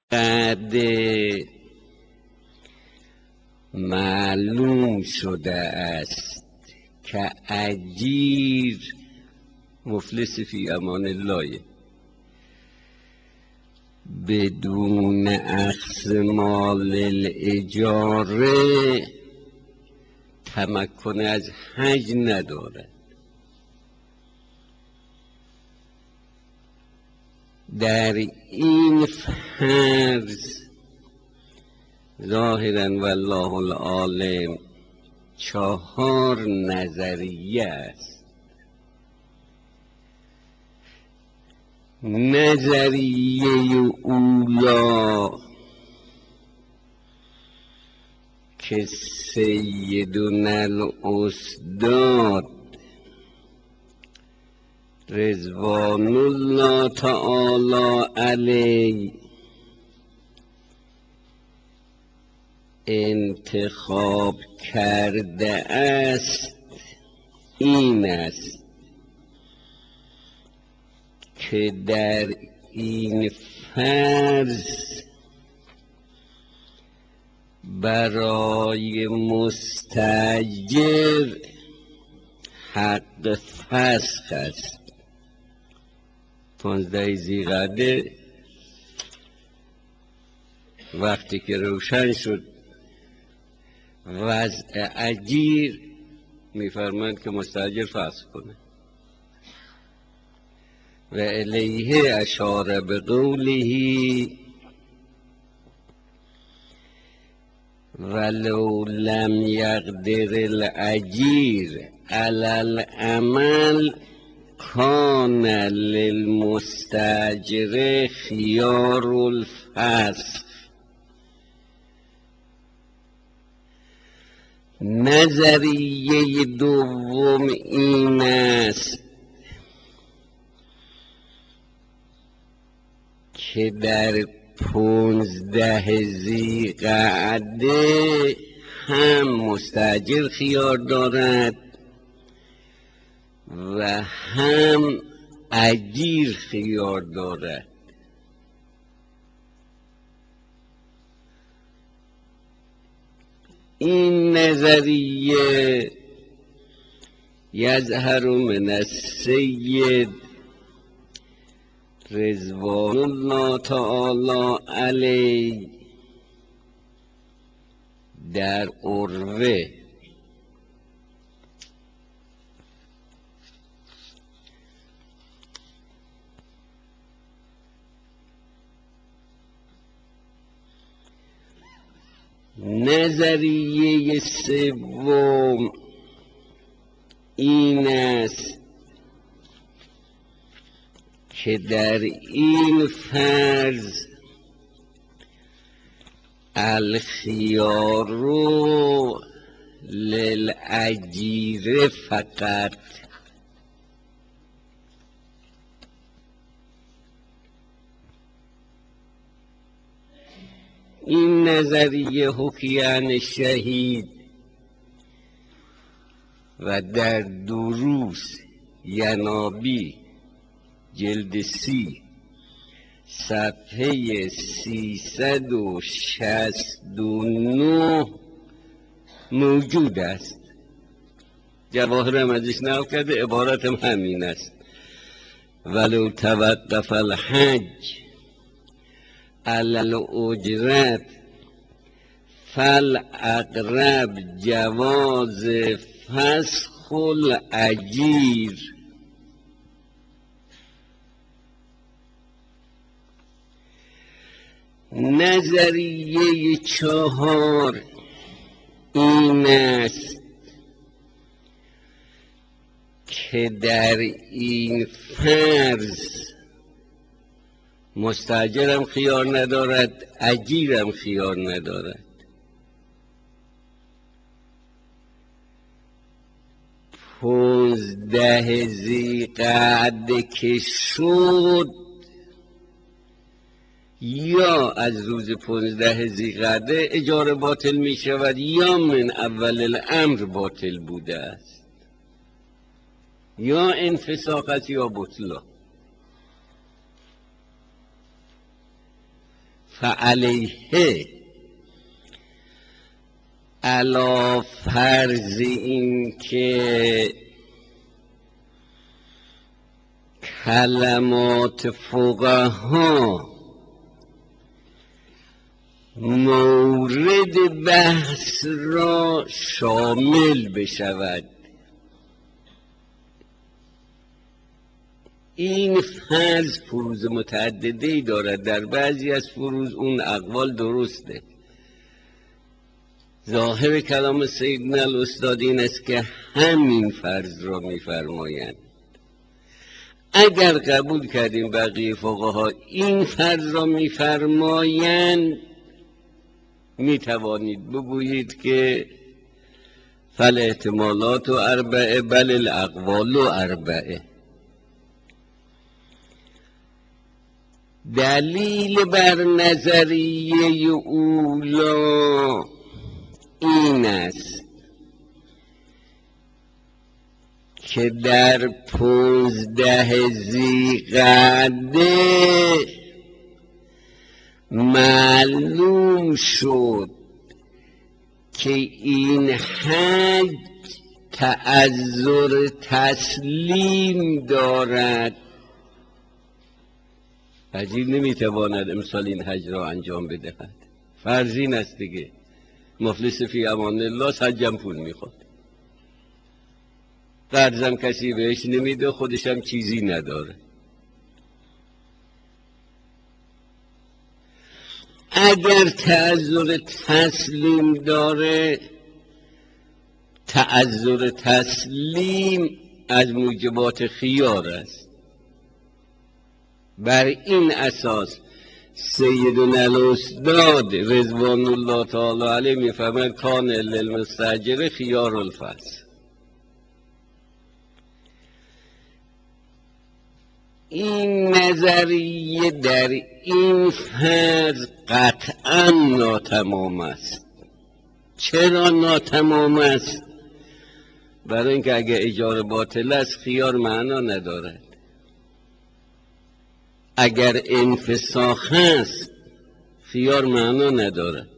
قد معلوم شده است که اجیر مفلس فی امان الله، بدون اخذ مال الاجاره تمکن از حج ندارد. در این فرض ظاهرا والله العالم 4 نظریه است. نظریه اولا که سیدنا الاستاد رضوان الله تعالی علیه انتخاب کرده است این است که در این فرض برای مستاجر حق فسخ است. 15 ذی‌قعده وقتی که روشن شد وضع اجیر، میفرمایند که مستاجر فسخ کنه و الیه اشار بقوله ولو لم یقدر الاجیر علی العمل کان للمستاجر خیار الفسخ. نظریه دوم این است که در 15 ذی‌قعده هم مستاجر خیار دارد و هم اجیر خیار دارد. این نظریه یظهر من السید رضوان الله تعالی علیه در عروه نظریه سوم این است که در این فرض الخیار للاجیر فقط. این نظریه حکی عن شهید و در دروس ینابی جلد 30 صفحه 369 موجود است. جواهرم ازش نقل کرده، عبارتم همین است: ولو توقف الحج علی الاجرت فالاقرب جواز فسخ الاجیر. نظریه 4 این است که در این فرض مستاجرم خیار ندارد، اجیرم خیار ندارد. 15 ذی‌قعده که شد، یا از روز 15 ذی‌قعده اجاره باطل می شود یا من اول الامر باطل بوده است، یا انفساخ است یا بطلا. فعلیه علا فرض این که کلمات فقها مورد بحث را شامل بشود. این فرض فروض متعددی دارد. در بعضی از فروض اون اقوال درسته. ظاهر کلام سیدنا الاستاد این است که همین فرض را می‌فرمایند. اگر قبول کردیم بقیه فقها این فرض را می‌فرمایند، می‌توانید بگویید که فالاحتمالات اربعه بل الاقوال اربعه. دلیل بر نظریه اولا این است که در 15 ذی‌قعده معلوم شد که این حج تعذر تسلیم دارد. حجی نمیتواند امسال این حج را انجام بدهد. فرض این است دیگه، مفلس فی امان الله، حجم پول میخواد، قرضم کسی بهش نمیده، خودشم چیزی نداره. اگر تعذر تسلیم داره، تعذر تسلیم از موجبات خیار است. بر این اساس سیدنا الاستاد رضوان الله تعالی علیه میفرماید کان للمستاجر خیار الفصل. این نظریه در این فرض قطعا ناتمام است. چرا ناتمام است؟ برای اینکه اگه اجاره باطل است خیار معنا ندارد. اگر انفساخ است خیار معنا ندارد.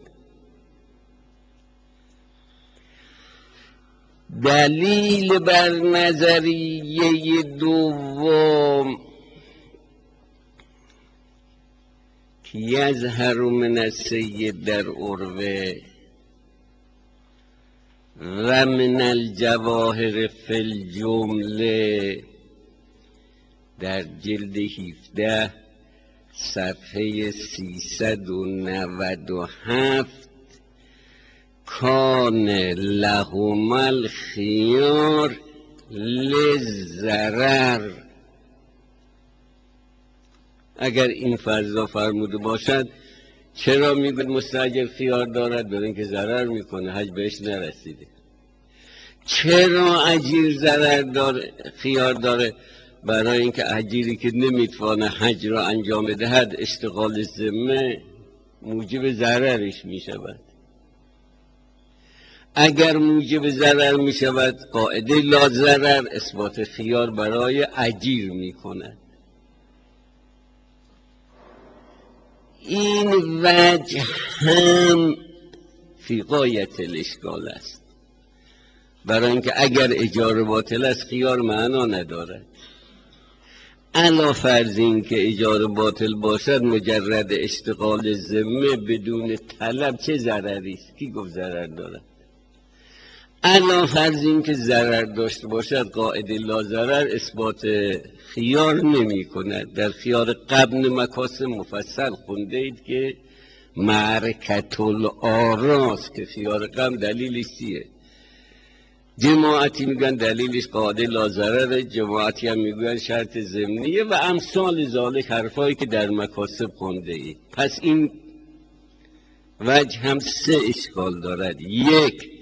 دلیل بر نظریه دوم که یظهر من السید در عروه و من الجواهر فی الجمله در جلد 17 صفحه 397 کان لهما الخیار للضرر. اگر این فرض را فرموده باشد، چرا میگوید مستاجر خیار دارد؟ برای اینکه ضرر میکنه، حج بهش نرسیده. چرا اجیر خیار داره؟ برای اینکه اجیری که نمیتوانه حج را انجام بدهد، اشتغال ذمه موجب ضررش میشود. اگر موجب ضرر میشود، قاعده لا ضرر اثبات خیار برای اجیر میکند. این وجه هم فی غایت الاشکال است. برای اینکه اگر اجاره باطل است خیار معنا ندارد. علا فرض این که اجاره باطل باشد، مجرد اشتغال ذمه بدون طلب چه ضرری است؟ کی گفت ضرر دارد؟ علا فرض این که ضرر داشته باشد، قاعده لا ضرر اثبات خیار نمی کند. در خیار قبل مکاسب مفصل خونده اید که معرکت الاراست که خیار قبل دلیلش چیه؟ جماعتی میگن دلیلش قاعده لا ضرره، جماعتی هم میگن شرط ضمنیه و امثال ذالک، حرفایی که در مکاسب خونده اید. پس این وجه هم سه اشکال دارد. یک،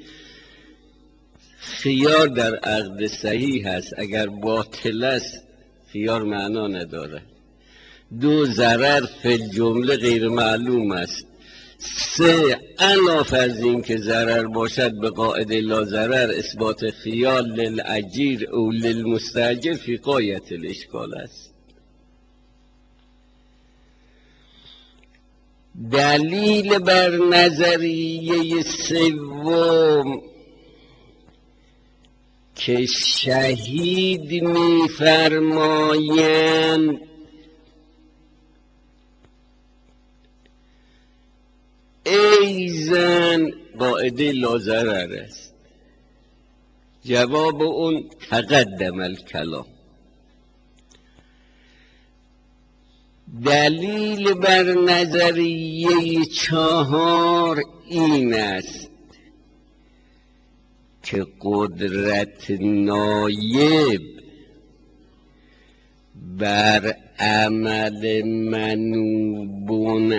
خیار در عقد صحیح هست، اگر باطل است خیار معنا نداره. دو، ضرر فی الجمله غیر معلوم است. سه، علا فرض این که ضرر باشد، به قاعده لا ضرر اثبات خیار للاجیر او للمستاجر فی غایت الاشکال است. دلیل بر نظریه سوم که شهید می‌فرمایند ای زن قاعده لاضرر است. جواب اون تقدم الکلام. دلیل بر نظریه چهار این است که قدرت نایب بر عمل منوبون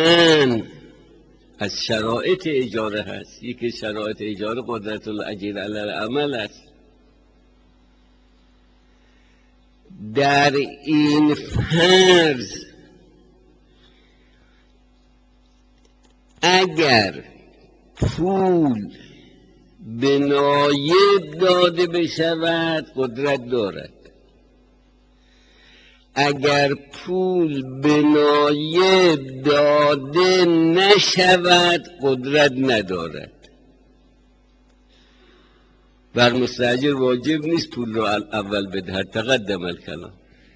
از شرایط اجاره هست. یکی شرایط اجاره قدرت الاجیر علی العمل است. در این فرض اگر پول به نایب داده بشود قدرت دارد، اگر پول به نایب داده نشود قدرت ندارد. بر مستاجر واجب نیست پول رو اول بدهد، تقدم الکلام.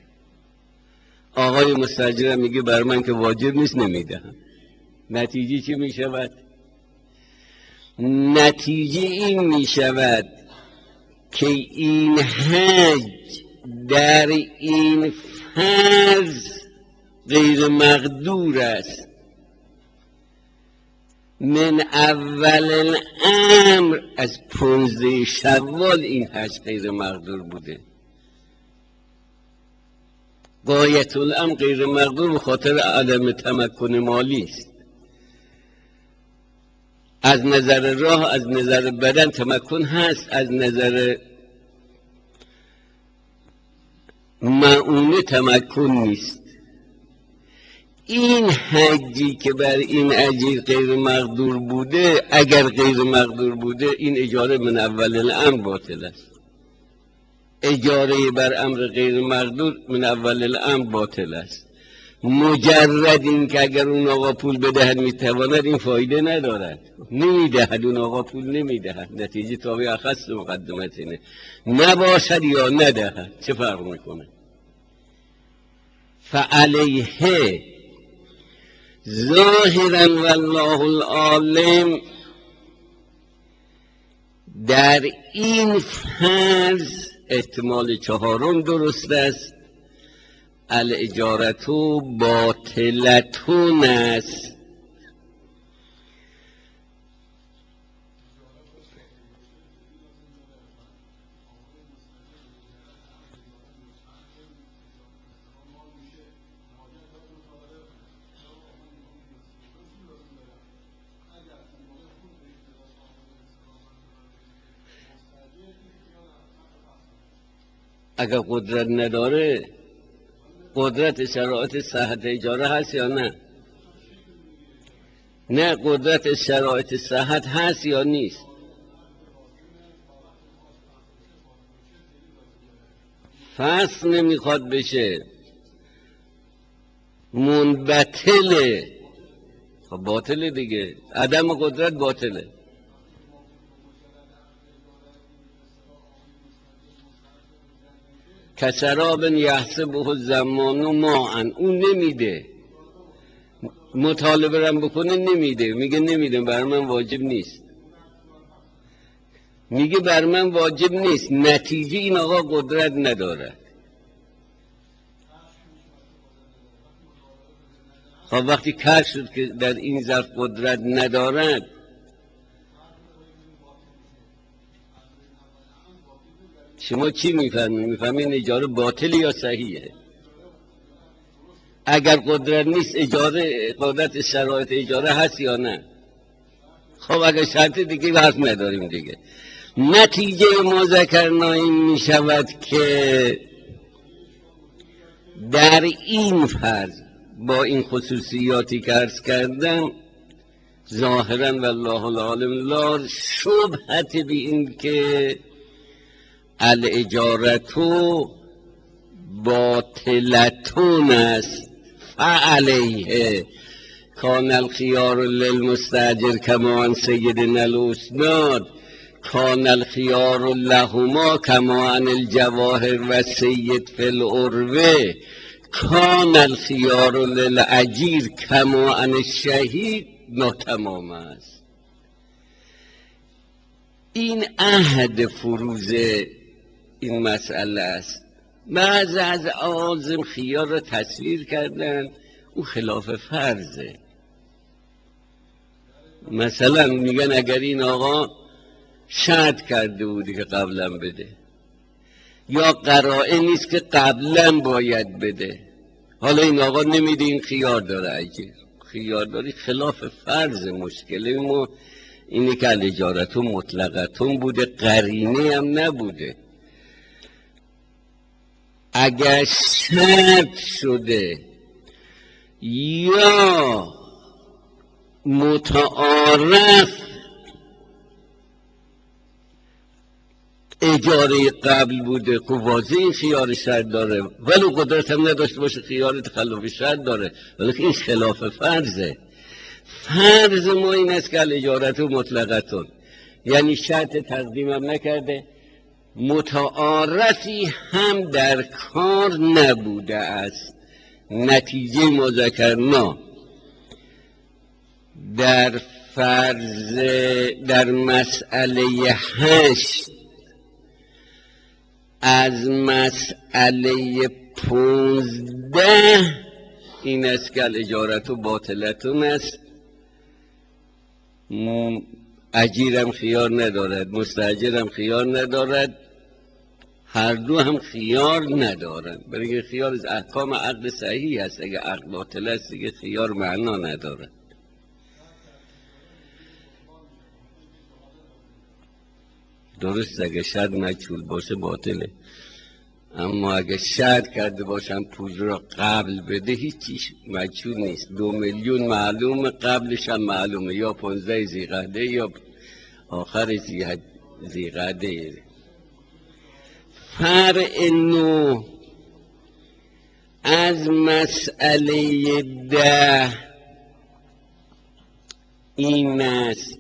آقای مستاجر میگه بر من که واجب نیست نمیدهم. نتیجه چی میشود؟ نتیجه این میشود که این حج در این فرض غیر مقدور است. من اول الامر از 15 شوال این حج غیر مقدور بوده. غایت الامر غیر مقدور به خاطر عدم تمکن مالی است. از نظر راه، از نظر بدن تمکن هست، از نظر معونه تمکن نیست. این حجی که بر این اجیر غیر مقدور بوده، اگر غیر مقدور بوده این اجاره من اول الامر باطل است. اجاره بر امر غیر مقدور من اول الامر باطل است. مجرد این که اگر اون آقا پول بدهد میتواند، این فایده ندارد. نمیدهد، اون آقا پول نمیدهد. نتیجه تابع اخص مقدمت اینه، نباشد یا ندهد، چه فرق میکنه؟ فعلیه ظاهرا والله العالم در این فرض احتمال چهارم درست است. الاجارتو باطلتون است. اگر قدرت نداره، قدرت شرایط صحت اجاره هست یا نه؟ نه، قدرت شرایط صحت هست یا نیست؟ فصل نمیخواد بشه، منبطله. خب باطله دیگه، عدم قدرت باطله. کسراب یحسبه الزمان ماء، اون نمیده، مطالبه رم بکنه نمیده، میگه نمیده، بر من واجب نیست. میگه بر من واجب نیست، نتیجه این آقا قدرت نداره. خب وقتی کار شد که در این ظرف قدرت ندارد، شما چی میفهمید؟ میفهمید اجاره باطل یا صحیحه؟ اگر قدرت نیست اجاره، قدرت شرایط اجاره هست یا نه؟ خب اگر شرط دیگه حرف نداریم دیگه. نتیجه ما ذکرنا این می شود که در این فرض با این خصوصیاتی که عرض کردم، ظاهرا والله العالم لا شبهت بی این که الاجارتو باطلتون است. فعلیه کان الخیار للمستاجر کما عن سیدنا الاسناد کان الخیار لهما کما عن الجواهر و سید فی العروه کان الخیار للعجیر کما عن الشهید ناتمام است. این عهد فروز این مسئله است. بعضی از عازم خیار را تصویر کردن او خلاف فرضه. مثلا میگن اگر این آقا شرط کرده بودی که قبلا بده یا قرائه نیست که قبلا باید بده، حالا این آقا نمیده، این خیار داره. اگه خیار داری خلاف فرض. مشکل ما اینه که الاجارتون مطلقتون بوده، قرینه هم نبوده. اگر شرط شده یا متعارف اجاره قبل بوده که واضح این خیار شرط داره، ولو قدرت هم نداشته باشه خیار تخلف شرط داره، ولی این خلاف فرضه. فرض ما این است که الاجارت مطلقتون، یعنی شرط تقدیم هم نکرده، متعارفی هم در کار نبوده است. نتیجه مذکرنا در فرض در مسئله 8 از مسئله 15 این است که الاجارت باطلتون است. اجیرم خیار ندارد، مستاجرم خیار ندارد، هر دو هم خیار ندارند، برای خیار از احکام عقد صحیح است. اگر عقد باطل است دیگه خیار معنا ندارد. درست اگه شرط مجهول باشه باطله، اما اگه شرط کرده باشن پول را قبل بده هیچی مجهول نیست. 2 میلیون معلومه، قبلش هم معلومه، یا 15 ذی‌قعده یا آخر ذی‌قعده. فرع 9 از مسئله 10 این است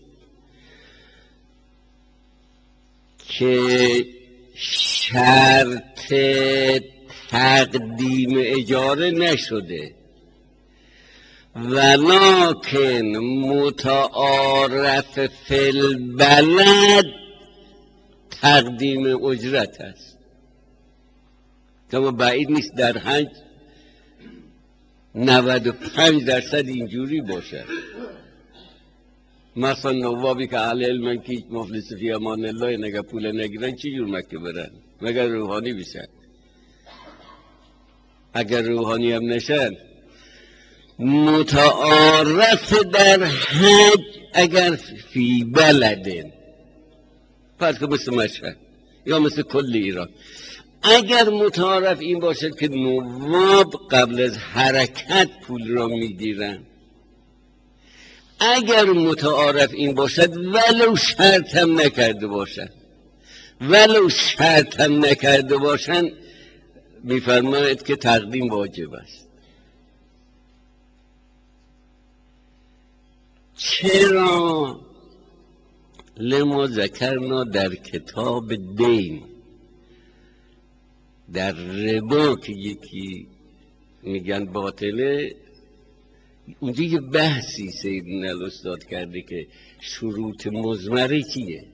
که شرط تقدیم اجاره نشده، ولکن متعارف فی البلد تقدیم اجرت است. کما بعید نیست در حج 95% اینجوری باشه. مثلا نوابی که اهل علمن که مفلس فی امان الله، نگه پول نگیرن چی جور مکه برن مگر روحانی بشن؟ اگر روحانی هم نشن متعارف در حج اگر فی بلدن، فرض که مثل مشهد یا مثل کل ایران، اگر متعارف این باشد که نواب قبل از حرکت پول را میگیرن، اگر متعارف این باشد ولو شرط هم نکرده باشن میفرماید که تقدیم واجب است. چرا؟ لما ذکرنا در کتاب دین، در ربا که یکی میگن باطله، اونجا یه بحثی سیدنا الاستاد کرده که شروط مضمره چیه.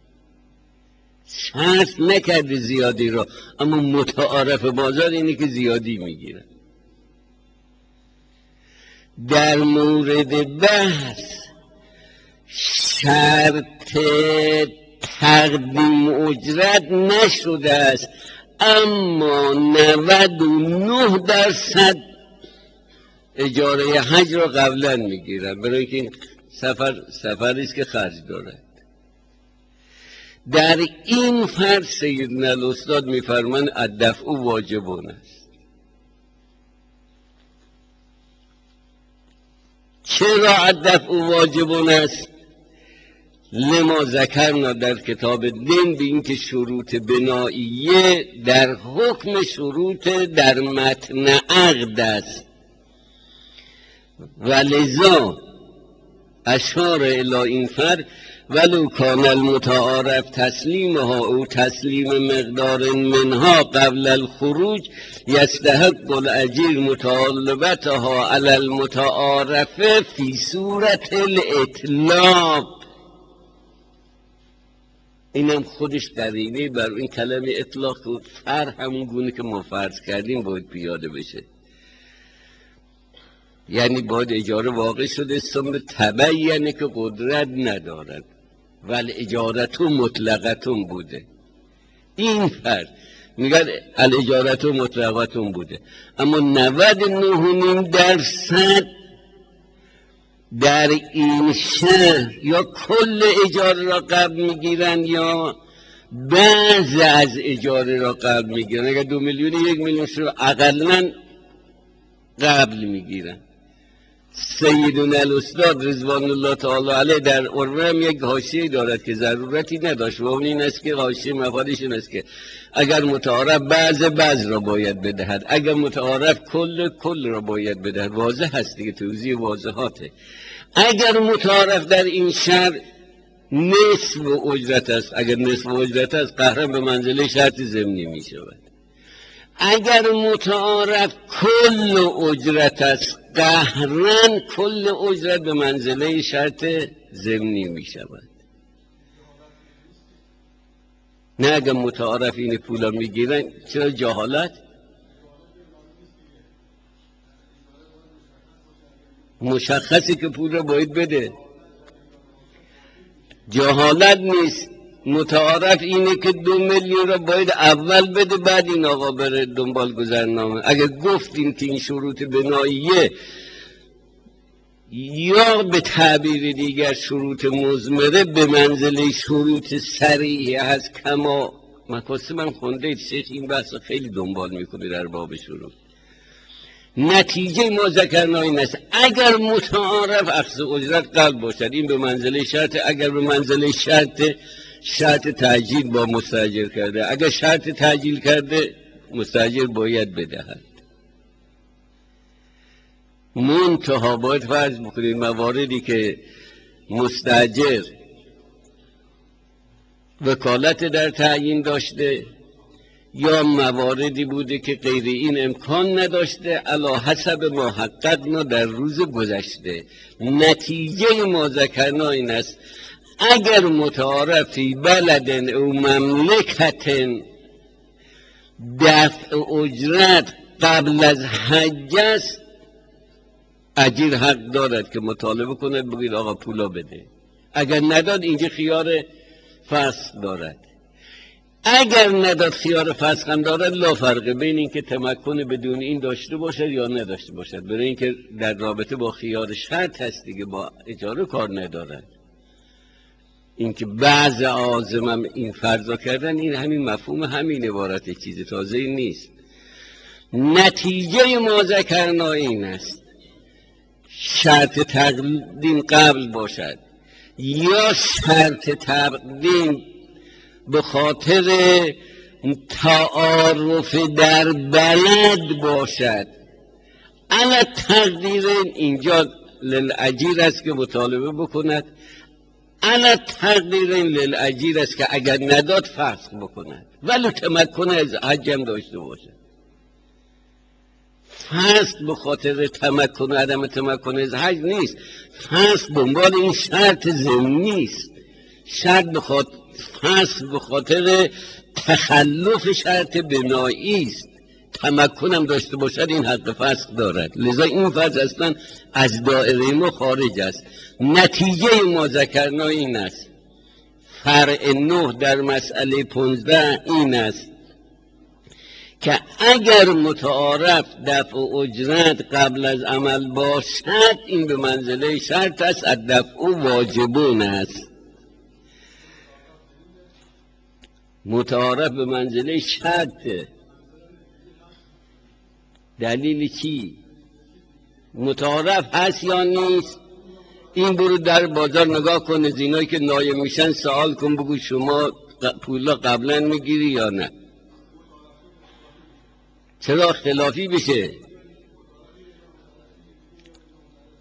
شرط نکرده زیادی را، اما متعارف بازار اینه که زیادی میگیرن. در مورد بحث شرط تقدیم اجرت نشده است، اما 99% اجاره حج را قبلا میگیرن، برای که این سفری است که خرج دارد. در این فرض سیدنا الاستاد میفرمان الدفع واجبون است. چرا الدفع واجبون است؟ لما ذکرنا در کتاب دین به این که شروط بنائیه در حکم شروط در متن عقد است. و لذا اشار الی این فرق ولو کان المتعارف تسلیمها او تسلیم مقدار منها قبل الخروج یستحق الاجیر مطالبتها علی المتعارف فی صورت الاطلاق. اینم خودش قرینه بر این کلمه اطلاق بود. فرق همون گونه که ما فرض کردیم باید پیاده بشه، یعنی باید اجاره واقع شده ثم تبینه که قدرت ندارد ولی اجارتو مطلقتون بوده. این فرق میگن الاجارتو مطلقتون بوده، اما 99.9% در این شهر یا کل اجاره را قبل میگیرن یا بعض از اجاره را قبل میگیرن. اگر 2 میلیون 1 میلیون شد اقلا قبل میگیرن. سیدنا الاستاد رضوان الله تعالی علیه در عروه هم یک حاشیه دارد که ضرورتی نداشت و اون این است که حاشیه مفادش این است که اگر متعارف بعض را باید بدهد، اگر متعارف کل را باید بدهد. واضح هست دیگه، توضیح واضحاته. اگر متعارف در این شهر نصف اجرت است، اگر نصف اجرت است قهرن به منزله شرط ضمنی می شود. اگر متعارف کل اجرت است قهرن کل اجرت به منزله شرط ضمنی می شود. نه اگر متعارف این پولا می گیرن. چرا جهالت؟ مشخصی که پول را باید بده، جهالت نیست. متعارف اینه که 2 میلیون را باید اول بده بعد این آقا بره دنبال گذرنامه. اگر گفتیم که این شروط بناییه یا به تعبیر دیگر شروط مضمره به منزله شروط صریح هست. کما مکاسب من خونده شیخ این بحث خیلی دنبال میکنه در باب شروط. نتیجه ما ذکرنا این است اگر متعارف اخذ اجرت قلب باشد این به منزله شرط، اگر به منزله شرط تعجیل با مستاجر کرده، اگر شرط تعجیل کرده مستاجر باید بدهد. منتها باید فرض بکنید مواردی که مستاجر وکالت در تعیین داشته یا مواردی بوده که غیر این امکان نداشته علی حسب ما حققنا در روز گذشته. نتیجه ما ذکرنا این است اگر متعارفی بلد او مملکت دفع اجرت قبل از حج است اجیر حق دارد که مطالبه کند بگید آقا پولا بده. اگر نداد اینجا خیار فسخ دارد. اگر نداد خیار فسخ هم دارد لا فرقه بین این که تمکن بدون این داشته باشد یا نداشته باشد، برای اینکه در رابطه با خیار شرط هست دیگه، با اجاره کار ندارد. اینکه بعض عازمم این فرضا کردن این همین مفهوم همین عبارت، چیز تازه این نیست. نتیجه ما ذکرنا این است شرط تقدیم قبل باشد یا شرط تقدیم به خاطر تعارف در بلد باشد. الا تقدیر اینجا للاجیر است که مطالبه بکند، الا تقدیر للاجیر است که اگر نداد فسخ بکند ولو تمکن از حج هم داشته باشد. فسخ به خاطر تمکن و عدم تمکن از حج نیست، فسخ دنبال این شرط ضمنی است. فسخ به خاطر تخلف شرط بنایی است. تمکن هم داشته باشد این حق فسخ دارد. لذا این فرض اصلا از دائره ما خارج است. نتیجه ما ذکرنا این است فرع 9 در مسئله 15 این است که اگر متعارف دفع اجرت قبل از عمل باشد این به منزله شرط است، الدفع واجبون است. متعارف به منزله شرطه. دلیل چی؟ متعارف هست یا نیست؟ این برو در بازار نگاه کن، از اینایی که نایم میشن سوال کن بگو شما پولا قبلا میگیری یا نه. چرا اختلافی بشه؟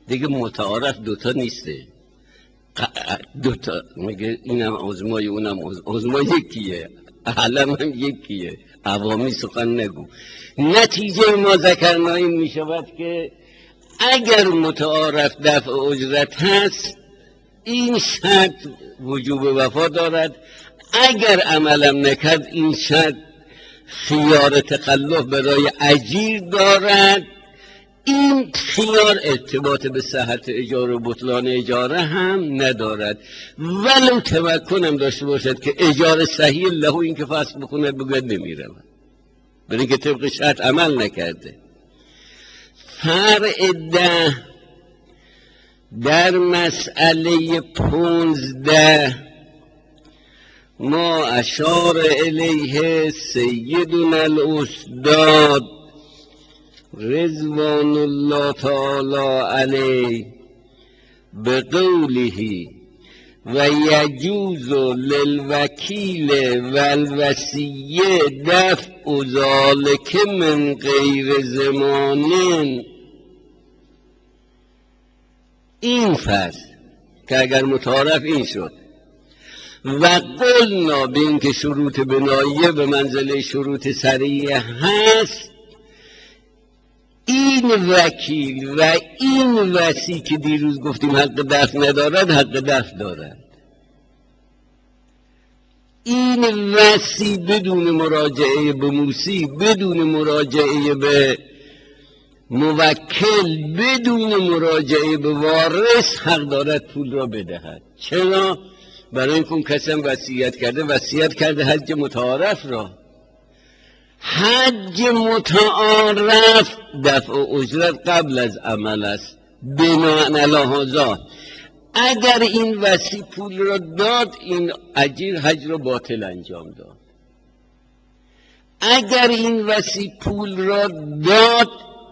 دیگه متعارف دوتا نیسته، دوتا میگه اینم عظمای اونم عظما یکیه، علم هم یکیه، عوامی سخن نگو. نتیجه ما ذکرنایی می شود که اگر متعارف دفع اجرت هست این شرط وجوب وفا دارد، اگر عملم نکرد این شرط خیار تخلف برای اجیر دارد. این خیار ارتباط به صحت اجاره و بطلان اجاره هم ندارد، ولو تمکنم داشته باشد که اجاره صحیح له این که فصل بکنه بگوید نمیرم، برای اینکه طبق شرط عمل نکرده. فرع 10 در مسئله 15 ما اشار الیه سیدنا الاستاد رضوان الله تعالی علیه به قوله و یجوز للوکیل و الوصیه دفع ذلک من غیر زمان. این فرض که اگر متعارف این شد و قلنا به این که شروط بناییه به منزله شروط سریعه هست، این وکیل و این وصی که دیروز گفتیم حق دفع ندارد حق دفع دارد. این وصی بدون مراجعه به موصی، بدون مراجعه به موکل، بدون مراجعه به وارث حق دارد پول را بدهد. چرا؟ برای اینکه اون کسی هم وصیت کرده حج متعارف را. حج متعارف دفع اجرت قبل از عمل است. بناء علی هذا اگر این وصی پول را داد، این اجیر حج را باطل انجام داد. اگر این وصی پول را داد،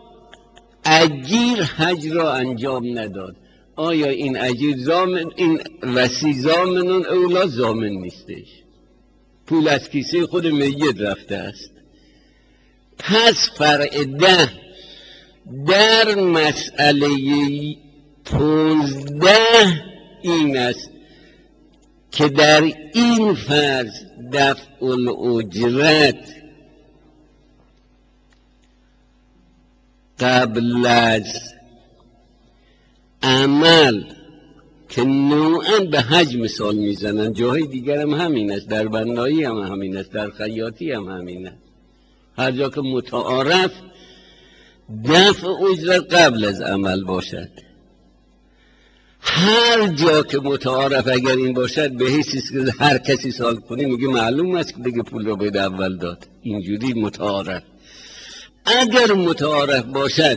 اجیر حج را انجام نداد. آیا این اجیر ضامن، این وصی ضامن اولا ضامن نیستش؟ پول از کیسه خود میت رفته است. پس فرع 10 در مسئله 15 این است که در این فرض دفع الاجرت قبل از عمل که نوعا به حج مثال میزنن، جاهای دیگر هم همین است، در بنایی هم همین است، در خیاطی هم همین است. هر جا که متعارف دفع اجرت قبل از عمل باشد، هر جا که متعارف اگر این باشد به حیثی که هر کسی سوال کنی میگه معلوم است که دیگه پول رو باید اول داد. اینجوری متعارف. اگر متعارف باشد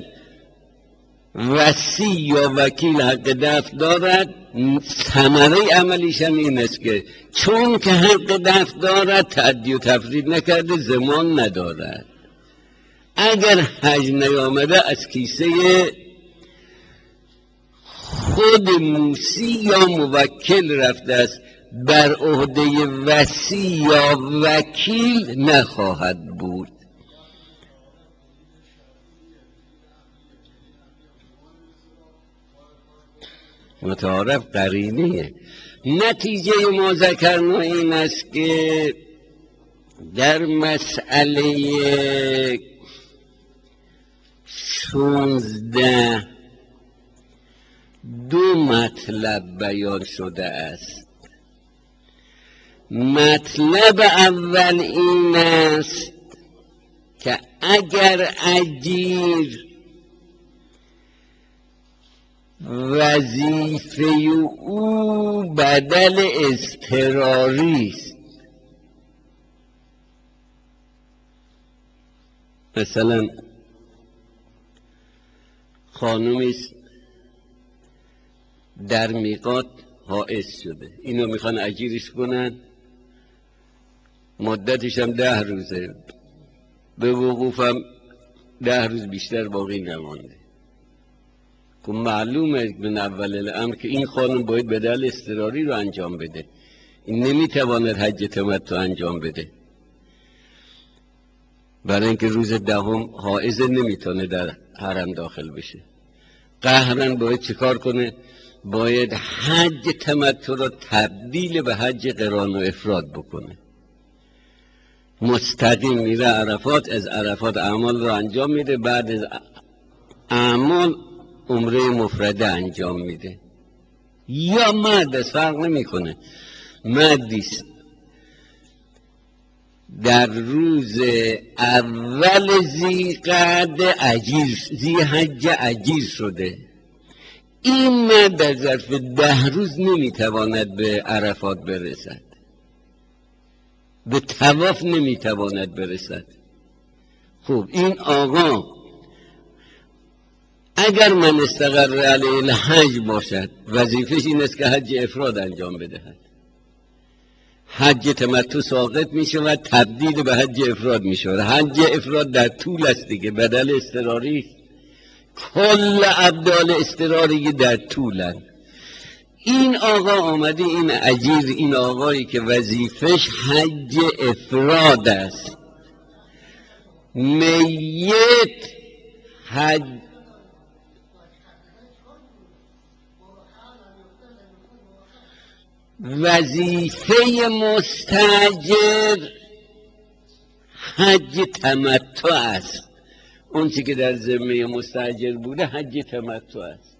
وصی یا وکیل حق دفع دارد، ثمره عملیش هم این است که چون که حق دفع دارد تعدی و تفرید نکرده، زمان ندارد. اگر حج نیامده از کیسه خود موصی یا موکل رفته است، بر عهده وصی یا وکیل نخواهد بود. متعارف قرینه. نتیجه ما ذکرنا این است که در مسئله 16 دو مطلب بیان شده است. مطلب اول این است که اگر اجیر وظیفه او بدل اضطراری است، مثلا خانومی است در میقات حائض شده، اینو میخوان اجیرش کنن، مدتش هم 10 روزه، به وقوفم 10 روز بیشتر باقی نمانده. که معلومه من اول الامر که این خانم باید بدل اضطراری رو انجام بده، این نمیتواند حج تمتع انجام بده، برای اینکه روز 10 حائض نمیتونه در حرم داخل بشه. قهرن باید چیکار کنه؟ باید حج تمتع را تبدیل به حج قران و افراد بکنه. مستقیم میره عرفات، از عرفات اعمال را انجام میده، بعد از اعمال عمره مفرده انجام میده. یا مرد است، فرق نمیکنه، مردیست در روز اول ذی حج اجیر شده، این مرد در ظرف 10 روز نمیتواند به عرفات برسد، به طواف نمیتواند برسد. خب این آقا اگر من استقر علیه الحج باشد، وظیفش این است که حج افراد انجام بدهد. حج تمتع ساقط می شود، تبدیل به حج افراد می شود. حج افراد در طول است دیگه، بدل اضطراری، کل ابدال اضطراری در طولن. این آقا آمده، این اجیر، این آقایی که وظیفش حج افراد است، میت حج وظیفه مستاجر حج تمتع است. اون چی که در ذمه مستاجر بوده حج تمتع است.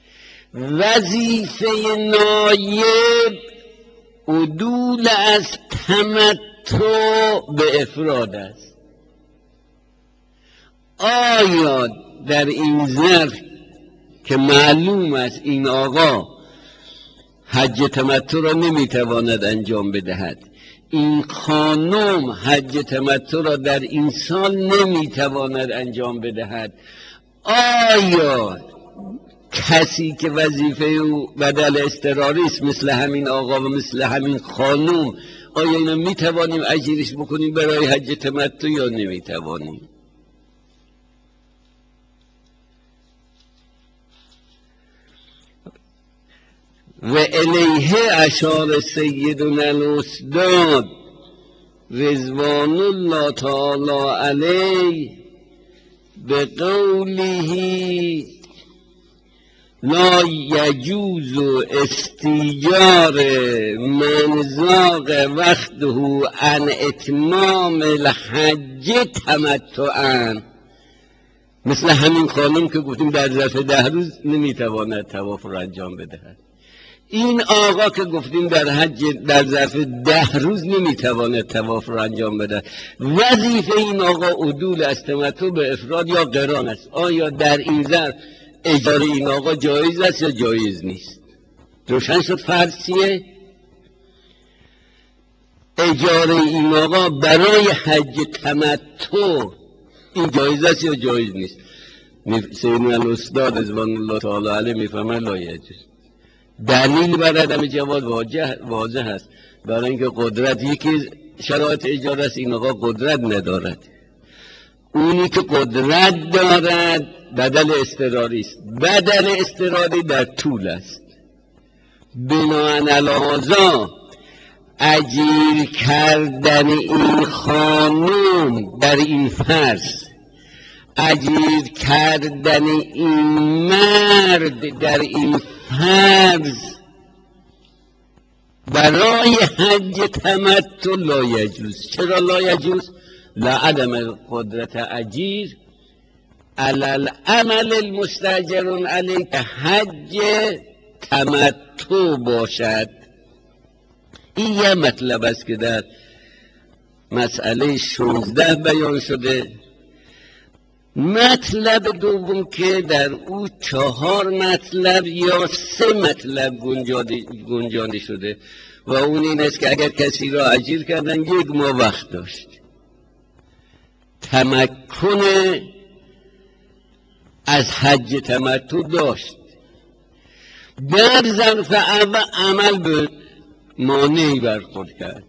وظیفه نایب عدول از تمتع به افراد است. آیا در این ظرف که معلوم است این آقا حج تمتع را نمیتواند انجام بدهد، این خانم حج تمتع را در این سال نمیتواند انجام بدهد، آیا کسی که وظیفه او بدل اضطراری است مثل همین آقا و مثل همین خانم، آیا اینا میتوانیم اجیرش بکنیم برای حج تمتع یا نمیتوانیم؟ و الیه اشار سیدنا الاستاد رضوان الله تعالی علیه به قوله لا یجوز استیجار من ذاق وقته عن اتمام الحج تمتعا. مثل همین خانم که گفتیم در ظرف 10 روز نمیتواند طواف را انجام بدهد، این آقا که گفتیم در حج در ظرف 10 روز نمیتواند طواف را انجام بده. وظیفه این آقا عدول از تمتع به افراد یا قران است. آیا در این ظرف اجاره این آقا جایز است یا جایز نیست؟ روشن شد فرض چیه؟ اجاره این آقا برای حج تمتع این جایز است یا جایز نیست؟ سیدنا الاستاد رضوان الله تعالی علیه میفهمه لا یجوز. دلیل بر عدم جواز واضح است، برای اینکه قدرت یکی شرایط اجاره است، این آقا قدرت ندارد. اونی که قدرت دارد بدل اضطراری است، بدل اضطراری در طول است. بناهن الهذا اجیر کردن این خانم در این فرض، اجیر کردن این مرد در این فرض برای حج تمتع لا یجوز. چرا لا یجوز؟ لعدم قدرت اجیر علی العمل المستاجر علیه که حج تمتع باشد. این یه مطلب است که در مسئله 16 بیان شده. مطلب دوم که در او 4 مطلب یا 3 مطلب گنجانده شده و اون این است که اگر کسی را اجیر کردن 1 ماه وقت داشت، تمکن از حج تمتع داشت، در ظرف عمل به مانعی برخورد کرد،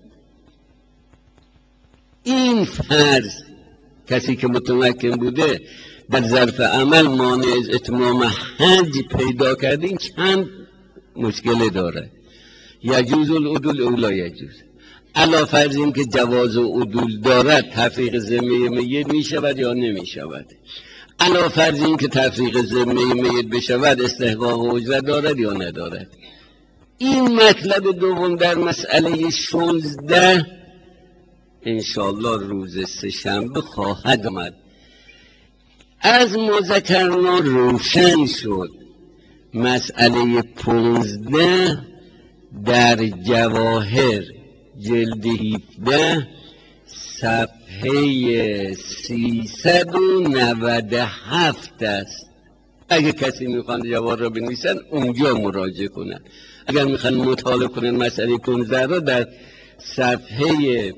این فرض کسی که متمکن بوده در ظرف عمل مانع از اتمام حج پیدا کرده، این چند مشکل داره. یجوز العدول او لا یجوز. علا فرض این که جواز و عدول دارد، تفریق ذمه میت می شود یا نمی شود. علاوه بر این که تفریق ذمه میت بشود استحقاق اجرت دارد یا ندارد. این مطلب دوم در مسئله 16 انشاءالله روز سه‌شنبه خواهد آمد. از ما ذکرنا روشن شد مسئله 15 در جواهر جلد 17 صفحه 397 است. اگه کسی میخوان جواهر را بنویسن اونجا مراجعه کنن. اگر میخوان مطالعه کنن مسئله 15 را در صفحه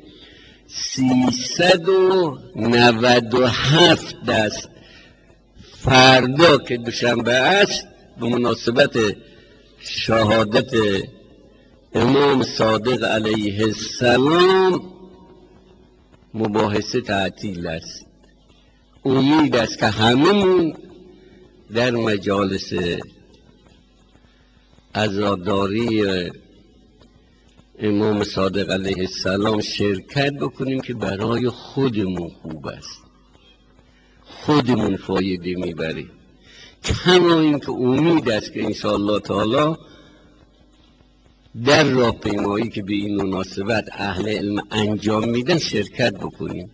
397 است. فردا که دوشنبه است به مناسبت شهادت امام صادق علیه السلام مباحثه تعطیل است. امید است که هممون در مجالس عزاداری امام صادق علیه السلام شرکت بکنیم که برای خودمون خوب است، خودمون فایده میبریم. کما این که امید است که انشاءالله تعالی در راهپیمایی که به این مناسبت اهل علم انجام میدن شرکت بکنیم.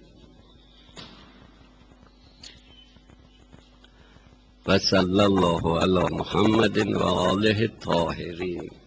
و صلی الله علی محمد و آله الطاهرین.